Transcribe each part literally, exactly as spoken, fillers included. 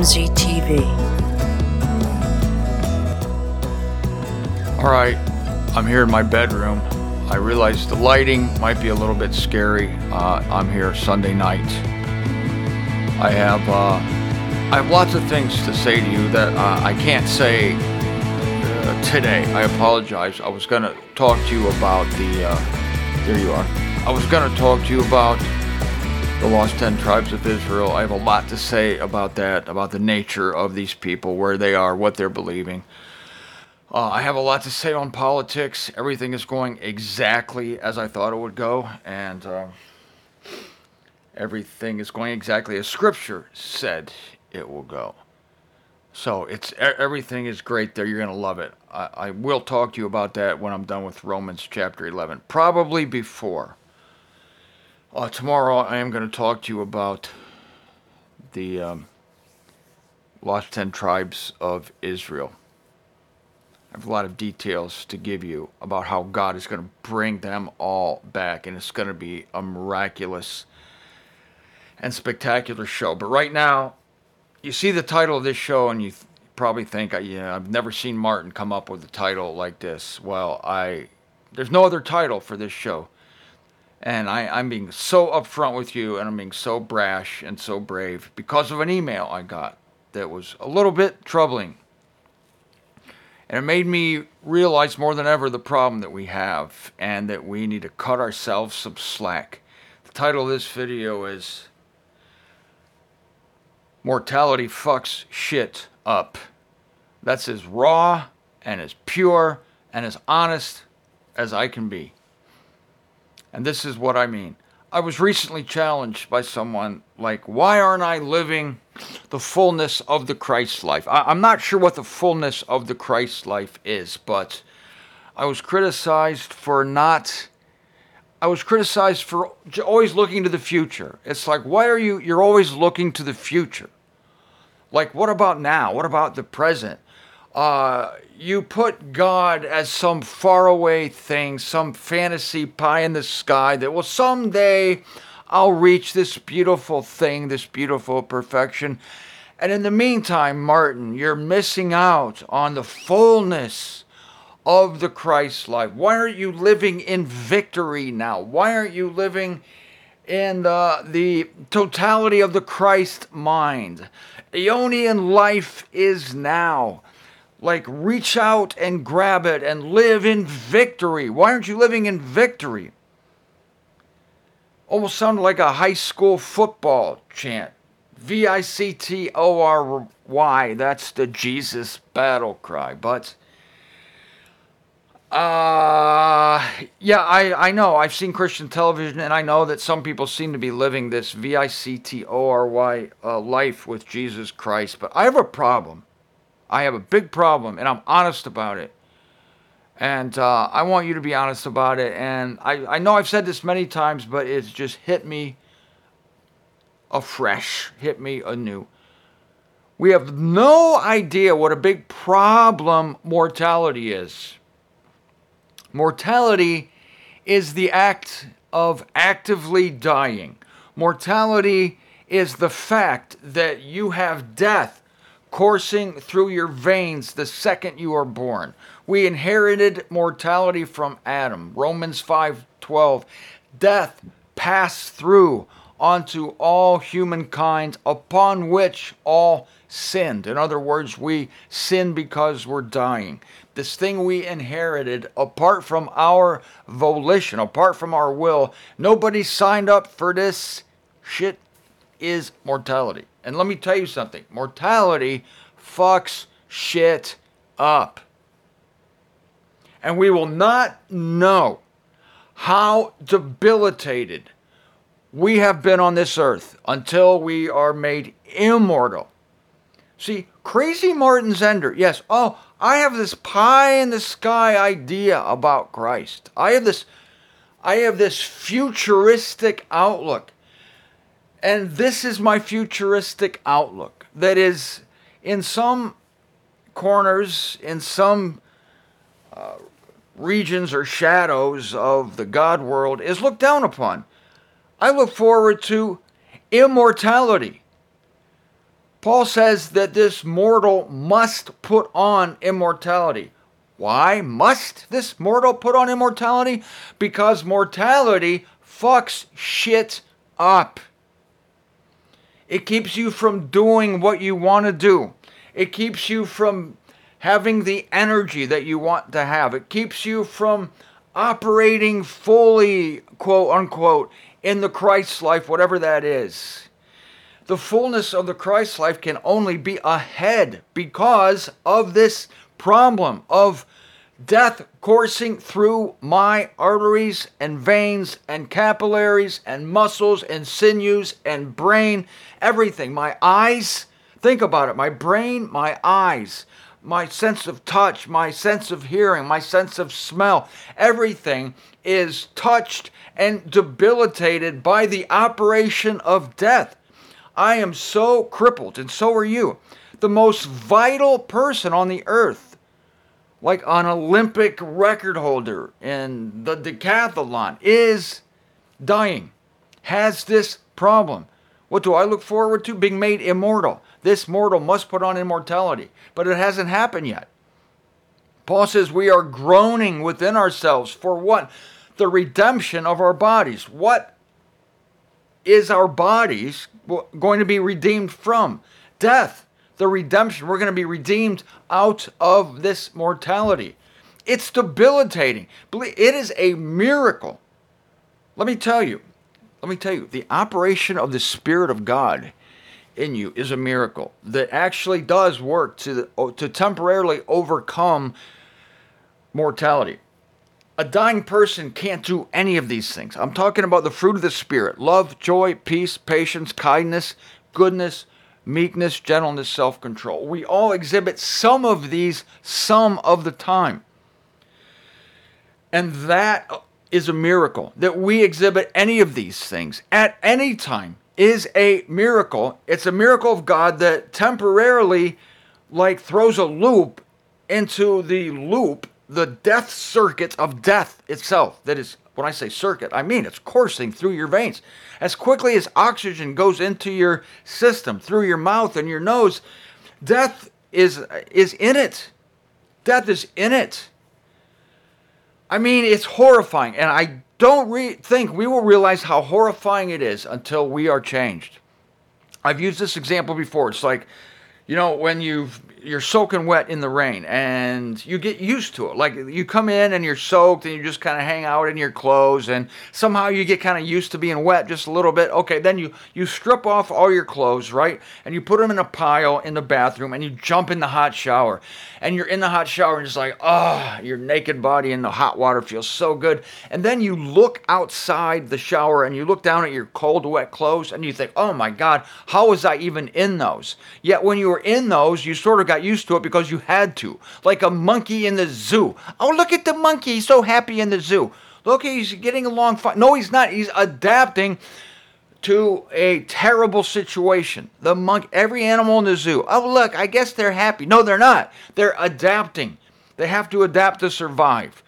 M Z T V. Alright, I'm here in my bedroom. I realize the lighting might be a little bit scary. Uh, I'm here Sunday night. I have uh, I have lots of things to say to you that uh, I can't say uh, today. I apologize. I was going to talk to you about the, uh, there you are. I was going to talk to you about the Lost Ten Tribes of Israel. I have a lot to say about that, about the nature of these people, where they are, what they're believing. Uh, I have a lot to say on politics. Everything is going exactly as I thought it would go, and uh, everything is going exactly as Scripture said it will go. So it's everything is great there. You're going to love it. I, I will talk to you about that when I'm done with Romans chapter eleven, probably before. Uh, tomorrow I am going to talk to you about the um, Lost Ten Tribes of Israel. I have a lot of details to give you about how God is going to bring them all back, and it's going to be a miraculous and spectacular show. But right now, you see the title of this show, and you th- probably think, yeah, I've never seen Martin come up with a title like this. Well, I there's no other title for this show. And I, I'm being so upfront with you, and I'm being so brash and so brave because of an email I got that was a little bit troubling. And it made me realize more than ever the problem that we have, and that we need to cut ourselves some slack. The title of this video is Mortality Fucks Shit Up. That's as raw and as pure and as honest as I can be. And this is what I mean. I was recently challenged by someone like, why aren't I living the fullness of the Christ life? I, I'm not sure what the fullness of the Christ life is, but I was criticized for not, I was criticized for always looking to the future. It's like, why are you, you're always looking to the future? Like, what about now? What about the present? Uh, you put God as some faraway thing, some fantasy pie in the sky that, well, someday I'll reach this beautiful thing, this beautiful perfection. And in the meantime, Martin, you're missing out on the fullness of the Christ life. Why aren't you living in victory now? Why aren't you living in uh, the totality of the Christ mind? Aeonian life is now. Like, reach out and grab it and live in victory. Why aren't you living in victory? Almost sounded like a high school football chant. V I C T O R Y. That's the Jesus battle cry. But, uh, yeah, I, I know. I've seen Christian television, and I know that some people seem to be living this V I C T O R Y uh, life with Jesus Christ. But I have a problem. I have a big problem, and I'm honest about it. And uh, I want you to be honest about it. And I, I know I've said this many times, but it's just hit me afresh, hit me anew. We have no idea what a big problem mortality is. Mortality is the act of actively dying. Mortality is the fact that you have death coursing through your veins the second you are born. We inherited mortality from Adam. Romans five twelve. Death passed through onto all humankind, upon which all sinned. In other words, we sin because we're dying. This thing we inherited apart from our volition, apart from our will. Nobody signed up for this shit is mortality. And let me tell you something. Mortality fucks shit up. And we will not know how debilitated we have been on this earth until we are made immortal. See, crazy Martin Zender, yes, oh, I have this pie in the sky idea about Christ. I have this, I have this futuristic outlook. And this is my futuristic outlook that is, in some corners, in some uh, regions or shadows of the God world, is looked down upon. I look forward to immortality. Paul says that this mortal must put on immortality. Why must this mortal put on immortality? Because mortality fucks shit up. It keeps you from doing what you want to do. It keeps you from having the energy that you want to have. It keeps you from operating fully, quote unquote, in the Christ life, whatever that is. The fullness of the Christ life can only be ahead because of this problem of death coursing through my arteries and veins and capillaries and muscles and sinews and brain, everything. My eyes, think about it, my brain, my eyes, my sense of touch, my sense of hearing, my sense of smell, everything is touched and debilitated by the operation of death. I am so crippled, and so are you. The most vital person on the earth, like an Olympic record holder in the decathlon, is dying, has this problem. What do I look forward to? Being made immortal. This mortal must put on immortality, but it hasn't happened yet. Paul says we are groaning within ourselves for what? The redemption of our bodies. What is our bodies going to be redeemed from? Death. The redemption. We're going to be redeemed out of this mortality. It's debilitating. It is a miracle. Let me tell you. Let me tell you. The operation of the Spirit of God in you is a miracle that actually does work to, to temporarily overcome mortality. A dying person can't do any of these things. I'm talking about the fruit of the Spirit: love, joy, peace, patience, kindness, goodness, meekness, gentleness, self-control. We all exhibit some of these some of the time. And that is a miracle. That we exhibit any of these things at any time is a miracle. It's a miracle of God that temporarily like throws a loop into the loop, the death circuit of death itself. That is, when I say circuit, I mean it's coursing through your veins. As quickly as oxygen goes into your system, through your mouth and your nose, death is, is in it. Death is in it. I mean, it's horrifying. And I don't re- think we will realize how horrifying it is until we are changed. I've used this example before. It's like, you know, when you've, you're soaking wet in the rain and you get used to it. Like you come in and you're soaked and you just kind of hang out in your clothes and somehow you get kind of used to being wet just a little bit. Okay, then you, you strip off all your clothes, right? And you put them in a pile in the bathroom and you jump in the hot shower. And you're in the hot shower and it's like, ah, oh, your naked body in the hot water feels so good. And then you look outside the shower and you look down at your cold, wet clothes and you think, oh my God, how was I even in those? Yet when you were in those, you sort of got used to it because you had to. Like a monkey in the zoo. Oh, look at the monkey. He's so happy in the zoo. Look, he's getting along fine. No, he's not. He's adapting to a terrible situation. The monkey, every animal in the zoo. Oh, look, I guess they're happy. No, they're not. They're adapting. They have to adapt to survive.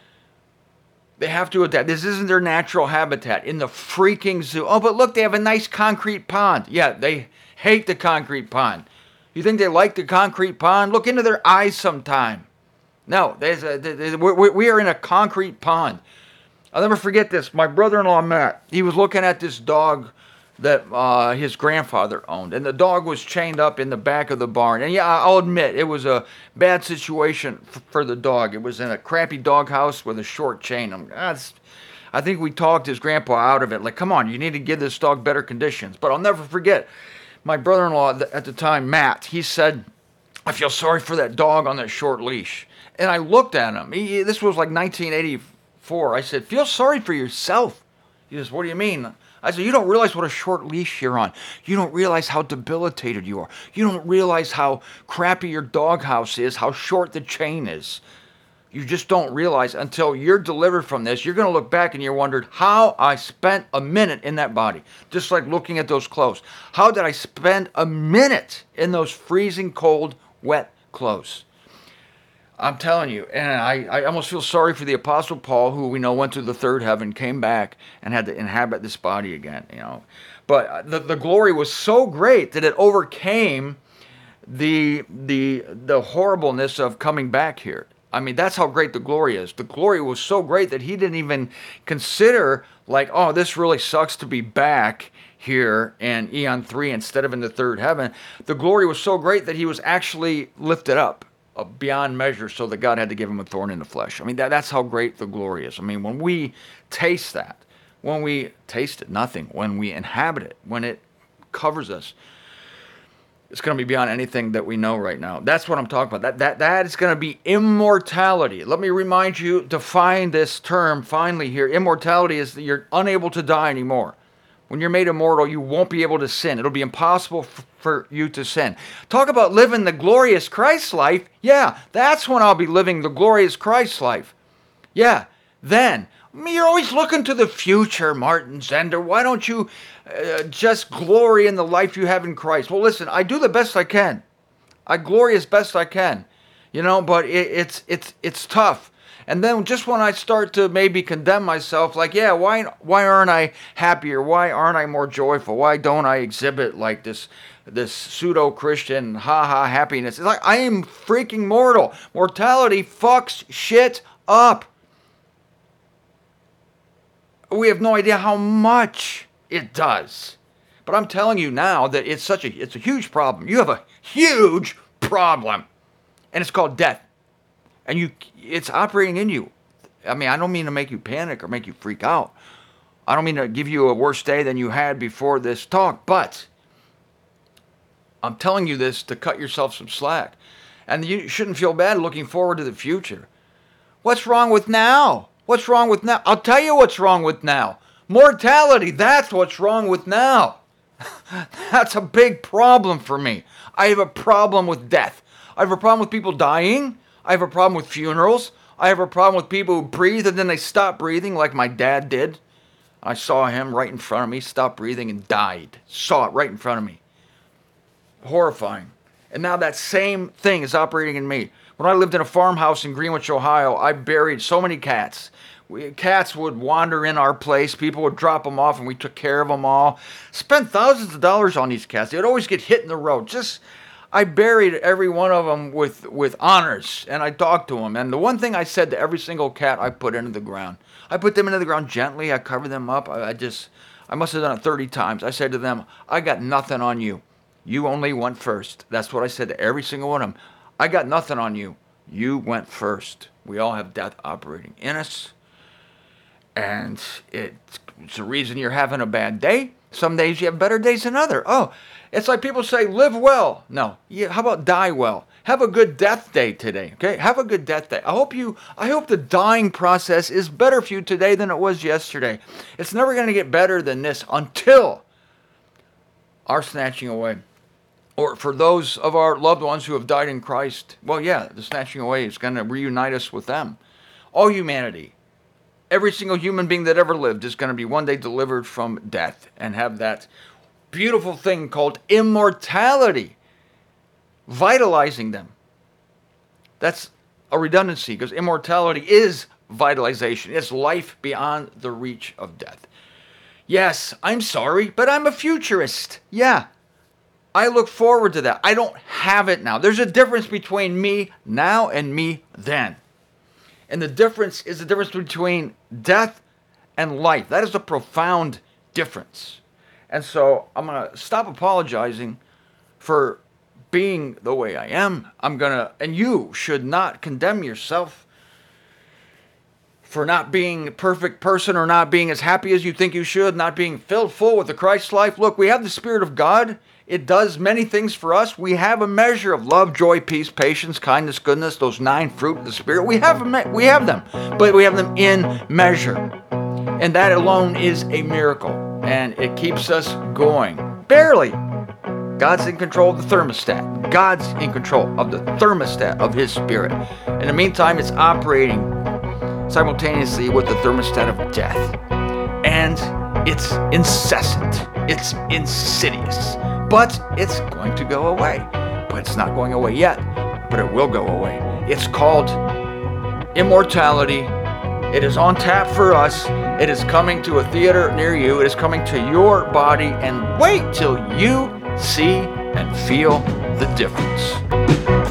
They have to adapt. This isn't their natural habitat in the freaking zoo. Oh, but look, they have a nice concrete pond. Yeah, they hate the concrete pond. You think they like the concrete pond? Look into their eyes sometime. No, there's a, there's, we, we are in a concrete pond. I'll never forget this. My brother-in-law, Matt, he was looking at this dog that uh, his grandfather owned. And the dog was chained up in the back of the barn. And yeah, I'll admit, it was a bad situation f- for the dog. It was in a crappy doghouse with a short chain. I'm, ah, I think we talked his grandpa out of it. Like, come on, you need to give this dog better conditions. But I'll never forget, my brother-in-law at the time, Matt, he said, I feel sorry for that dog on that short leash. And I looked at him. He, this was like nineteen eighty-four. I said, feel sorry for yourself. He says, what do you mean? I said, you don't realize what a short leash you're on. You don't realize how debilitated you are. You don't realize how crappy your doghouse is, how short the chain is. You just don't realize until you're delivered from this. You're going to look back and you're wondering how I spent a minute in that body. Just like looking at those clothes. How did I spend a minute in those freezing cold, wet clothes? I'm telling you, and I, I almost feel sorry for the Apostle Paul, who we know went to the third heaven, came back, and had to inhabit this body again, you know. But the, the glory was so great that it overcame the the the horribleness of coming back here. I mean, that's how great the glory is. The glory was so great that he didn't even consider, like, oh, this really sucks to be back here in Eon three instead of in the third heaven. The glory was so great that he was actually lifted up uh, beyond measure, so that God had to give him a thorn in the flesh. I mean, that, that's how great the glory is. I mean, when we taste that, when we taste it, nothing, when we inhabit it, when it covers us, it's going to be beyond anything that we know right now. That's what I'm talking about. That that that is going to be immortality. Let me remind you, define this term finally here. Immortality is that you're unable to die anymore. When you're made immortal, you won't be able to sin. It'll be impossible f- for you to sin. Talk about living the glorious Christ life. Yeah, that's when I'll be living the glorious Christ life. Yeah, then. I mean, you're always looking to the future, Martin Zender. Why don't you uh, just glory in the life you have in Christ? Well, listen, I do the best I can. I glory as best I can, you know, but it, it's it's it's tough. And then just when I start to maybe condemn myself, like, yeah, why why aren't I happier? Why aren't I more joyful? Why don't I exhibit like this this pseudo-Christian ha-ha happiness? It's like, I am freaking mortal. Mortality fucks shit up. We have no idea how much it does. But I'm telling you now that it's such a it's a huge problem. You have a huge problem. And it's called death. And you it's operating in you. I mean, I don't mean to make you panic or make you freak out. I don't mean to give you a worse day than you had before this talk, but I'm telling you this to cut yourself some slack. And you shouldn't feel bad looking forward to the future. What's wrong with now? What's wrong with now? I'll tell you what's wrong with now. Mortality, that's what's wrong with now. That's a big problem for me. I have a problem with death. I have a problem with people dying. I have a problem with funerals. I have a problem with people who breathe and then they stop breathing like my dad did. I saw him right in front of me, stop breathing and died. Saw it right in front of me. Horrifying. And now that same thing is operating in me. When I lived in a farmhouse in Greenwich, Ohio, I buried so many cats. We, cats would wander in our place. People would drop them off, and we took care of them all. Spent thousands of dollars on these cats. They would always get hit in the road. Just, I buried every one of them with, with honors, and I talked to them. And the one thing I said to every single cat I put into the ground, I put them into the ground gently. I covered them up. I, I just, I must have done it thirty times. I said to them, I got nothing on you. You only went first. That's what I said to every single one of them. I got nothing on you. You went first. We all have death operating in us. And it's the reason you're having a bad day. Some days you have better days than others. Oh, it's like people say, live well. No. Yeah, how about die well? Have a good death day today. Okay? Have a good death day. I hope you, I hope the dying process is better for you today than it was yesterday. It's never going to get better than this until our snatching away. Or for those of our loved ones who have died in Christ, well, yeah, the snatching away is going to reunite us with them. All humanity, every single human being that ever lived is going to be one day delivered from death and have that beautiful thing called immortality vitalizing them. That's a redundancy because immortality is vitalization. It's life beyond the reach of death. Yes, I'm sorry, but I'm a futurist. Yeah. I look forward to that. I don't have it now. There's a difference between me now and me then. And the difference is the difference between death and life. That is a profound difference. And so I'm going to stop apologizing for being the way I am. I'm going to, and you should not condemn yourself for not being a perfect person or not being as happy as you think you should, not being filled full with the Christ life. Look, we have the Spirit of God. It does many things for us. We have a measure of love, joy, peace, patience, kindness, goodness, those nine fruit of the Spirit. We have them, we have them, but we have them in measure. And that alone is a miracle. And it keeps us going. Barely. God's in control of the thermostat. God's in control of the thermostat of His Spirit. In the meantime, it's operating simultaneously with the thermostat of death. And it's incessant. It's insidious. But it's going to go away. But it's not going away yet. But it will go away. It's called immortality. It is on tap for us. It is coming to a theater near you. It is coming to your body, and wait till you see and feel the difference.